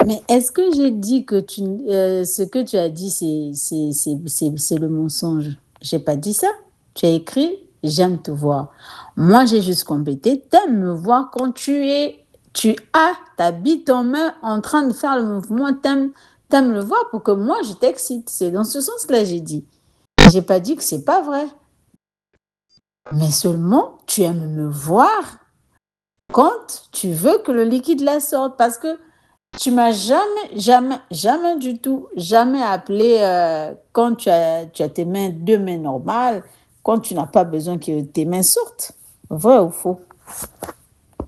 Mais est-ce que j'ai dit que ce que tu as dit, c'est le mensonge? J'ai pas dit ça. Tu as écrit, j'aime te voir. Moi, j'ai juste complété, t'aimes me voir quand tu as ta bite en main en train de faire le mouvement, t'aimes le voir pour que moi, je t'excite. C'est dans ce sens-là, j'ai dit. J'ai pas dit que c'est pas vrai. Mais seulement, tu aimes me voir quand tu veux que le liquide la sorte. Parce que tu m'as jamais du tout, jamais appelé quand tu as tes mains, deux mains normales, quand tu n'as pas besoin que tes mains sortent. Vrai ou faux?